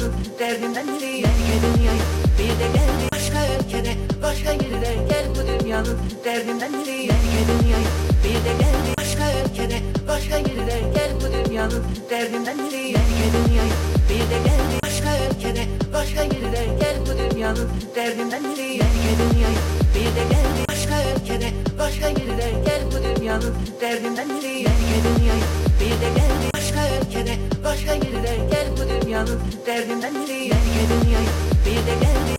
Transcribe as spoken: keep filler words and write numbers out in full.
dünyanın derdinden biri terk dünyayı. Bir de geldi başka ülkede, başka yerde, gel bu dünyanın derdinden biri terk dünyayı. Bir de geldi başka ülkede, başka yerde, gel bu dünyanın derdinden biri terk dünyayı. Bir de geldi başka ülkede, başka yerde, gel bu dünyanın derdinden biri terk dünyayı. Bir de geldi başka ülkede, başka yerde, gel bu dünyanın derdinden biri terk dünyayı. Bir de geldi başka ülkede, başka yerde, gel bu dünyanın derdinden biri terk dünyayı. Bir de geldi